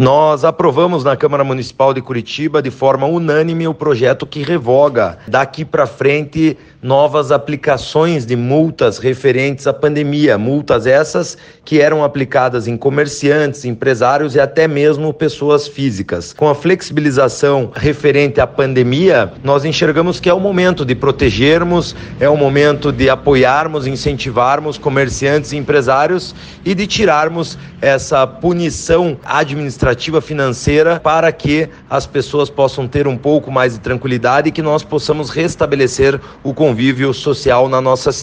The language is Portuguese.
Nós aprovamos na Câmara Municipal de Curitiba de forma unânime o projeto que revoga daqui para frente novas aplicações de multas referentes à pandemia, multas essas que eram aplicadas em comerciantes, empresários e até mesmo pessoas físicas. Com a flexibilização referente à pandemia, nós enxergamos que é o momento de protegermos, é o momento de apoiarmos, incentivarmos comerciantes e empresários e de tirarmos essa punição administrativa financeira para que as pessoas possam ter um pouco mais de tranquilidade e que nós possamos restabelecer o convívio social na nossa cidade.